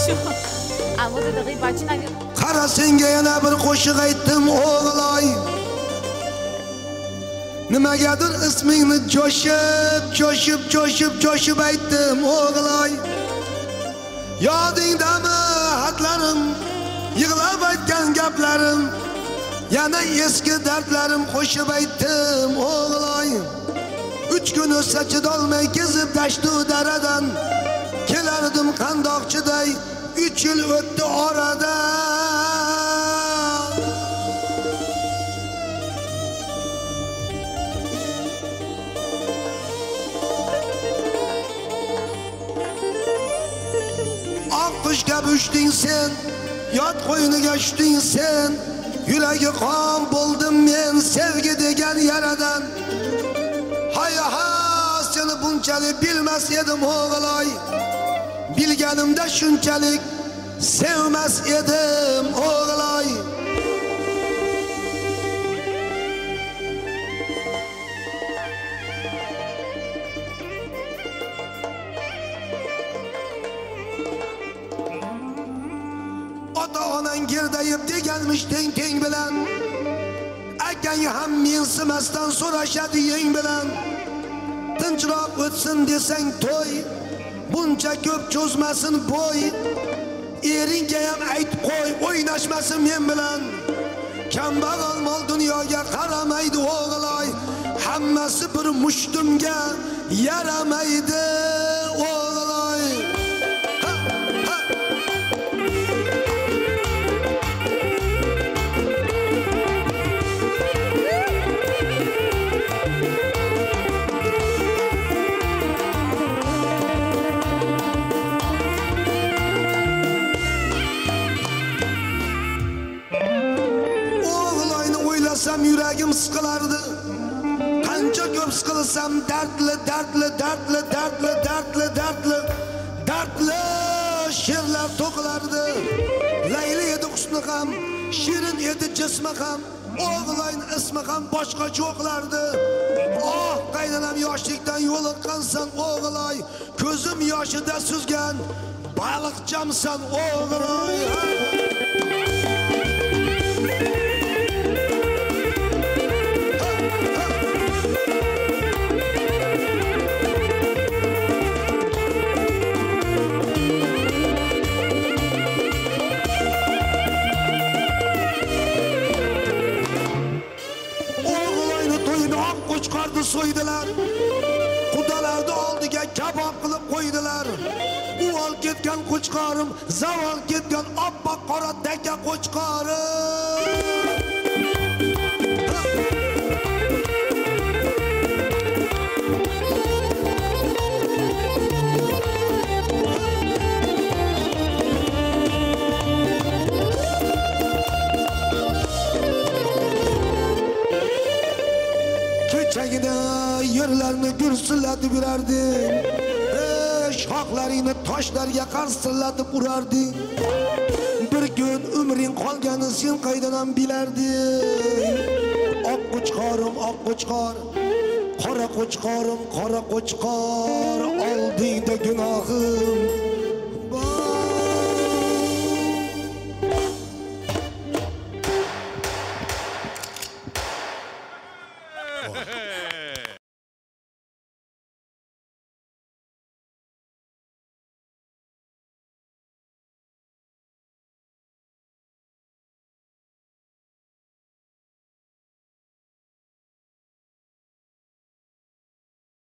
Shu. Ammo daqiq bachinaga. Qara senga yana bir qo'shiq aytdim o'g'loy. Nimagadir ismingni jo'shib aytdim o'g'loy. Yodingdami xatlarim, yig'lab aytgan gaplarim, yana eski dardlarim qo'shib aytdim o'g'loy. 3 kun o'tsa chidolmay kezib tashtu daradan, kelardim qandoqchiday 3 yil o'tdi oradan. Oq qushga uchding sen, yot qo'yniga tushding sen, yuragi qon bo'ldim men sevgi degan yaradan. Hay ha, seni bunchalik bilmas edim o'g'loy. Bilganimda shunchalik sevmas edim o'g'loy. Ota-onang girdayib deganmish teng bilan. Akang ham mensimasdan so'rashadi yeng bilan. Tinchroq o'tsin desang to'y, buncha ko'p cho'zmasin bo'y. Eringga ham aytib qo'y, o'ynashmasin men bilan. Kambag'al mol dunyoga qaramaydi o'g'loy. Hammasi bir mushtumga yaramaydi o'g'loy. Yuragim siqilardi. Qancha ko'p siqilsam dardli she'rlar to'qilardi. Layli edi husni ham, shirin edi jismi ham, o'g'loyning ismi ham boshqa cho'qlardi. Oh, qaynanam yoshlikdan yo'liqqansan o'g'loy, ko'zim yoshida suzgan baliqchamsan o'g'loy. So'ydilar, qudalarni oldiga kabob qilib qo'ydilar. Uvol ketgan qo'chqorim, zavol ketgan oppoq qora daka qo'chqorim. Kechagina yerlarni gursillatib yurarding. Shoxlaringni toshlarga qarsillatib urarding. Bir kun umring qolgani sen qaydan bilarding. Oq qo'chqorim, oq qo'chqor, qora qo'chqorim, qora qo'chqor, oldingda gunohim bor.